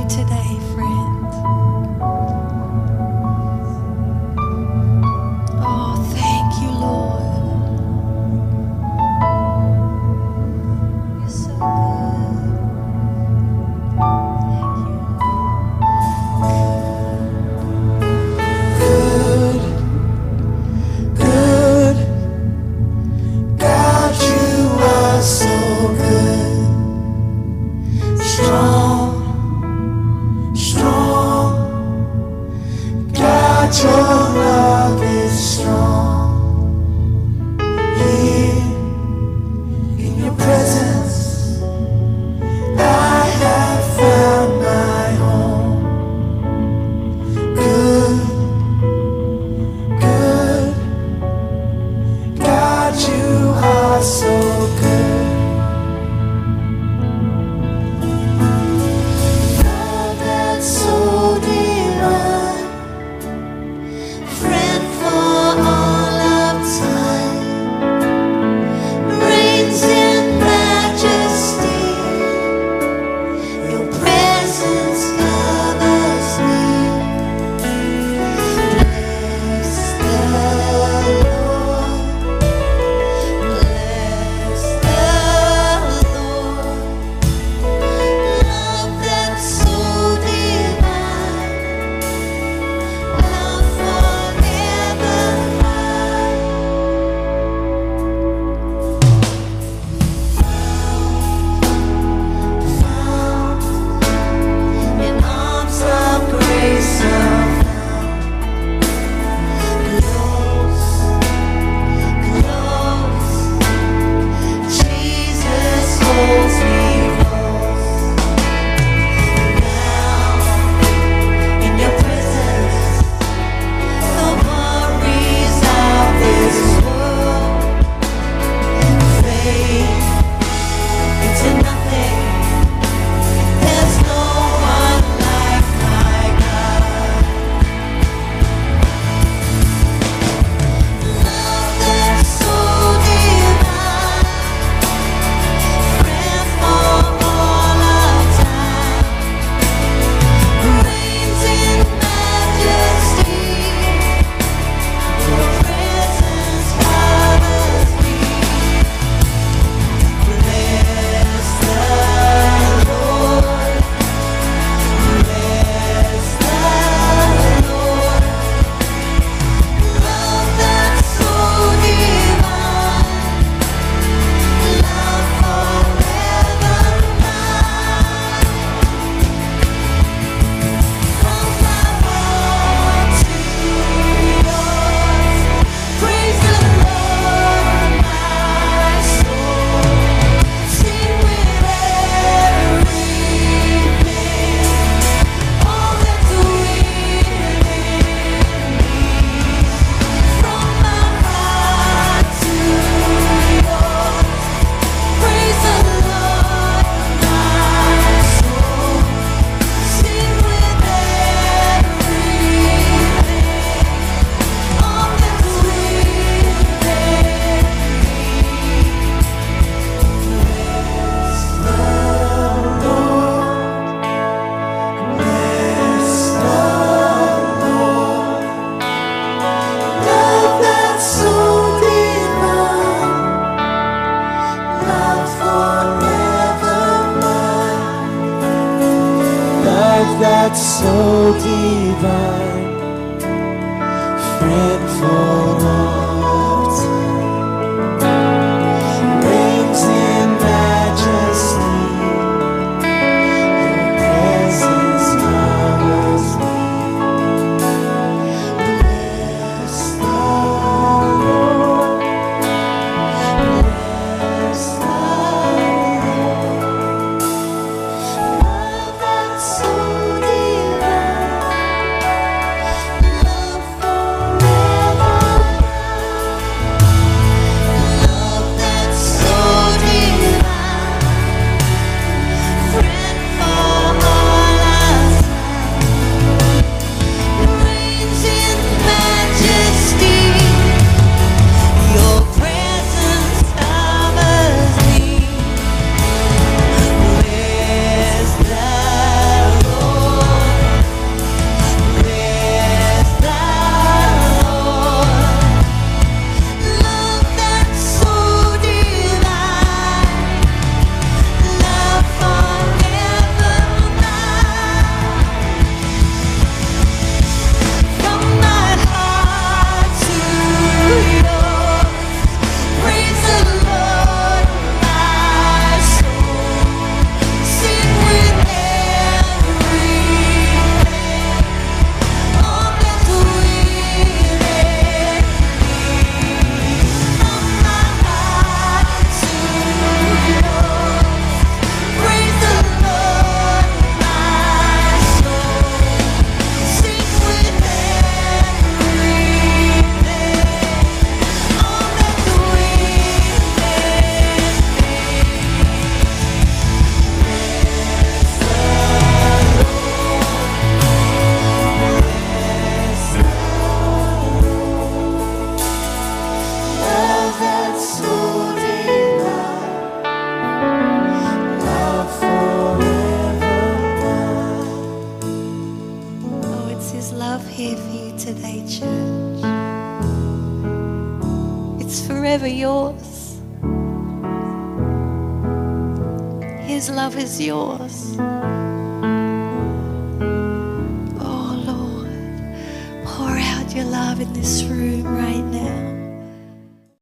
today, friend. Oh, thank you, Lord. You're so good. Thank you. Good, God, you are so good. Strong, God, your love is strong. Here in your presence, I have found my home. Good, God, you are so good. Love that's so divine, friend for all of time, reigns in majesty. Your presence covers me. Bless the Lord. Bless the Lord. Love that's so divine, love forever mine. Found in arms of grace, close, Jesus holds me close. Now in your presence, the worries of this world fade into nothing. There's no one like my God. Love that's so divine, friend for all of time, reigns in majesty. Your presence covers me. Bless the Lord. Bless the Lord. Love that's so divine, love forever mine. From my heart to yours, praise the Lord, my soul. Sing with everything, all that's within me. From my heart to yours, praise the Lord, my soul. Sing with everything, all that's within me. Bless the Lord. Bless the Lord. Love that's so divine, love forever mine. Love that's so divine, friend for all time, reigns in majesty. Your presence covers me. Bless the Lord. Bless the Lord. Love that's so divine, love forever mine. His love here for you today, church. It's forever yours. His love is yours. Oh Lord, pour out your love in this room right now.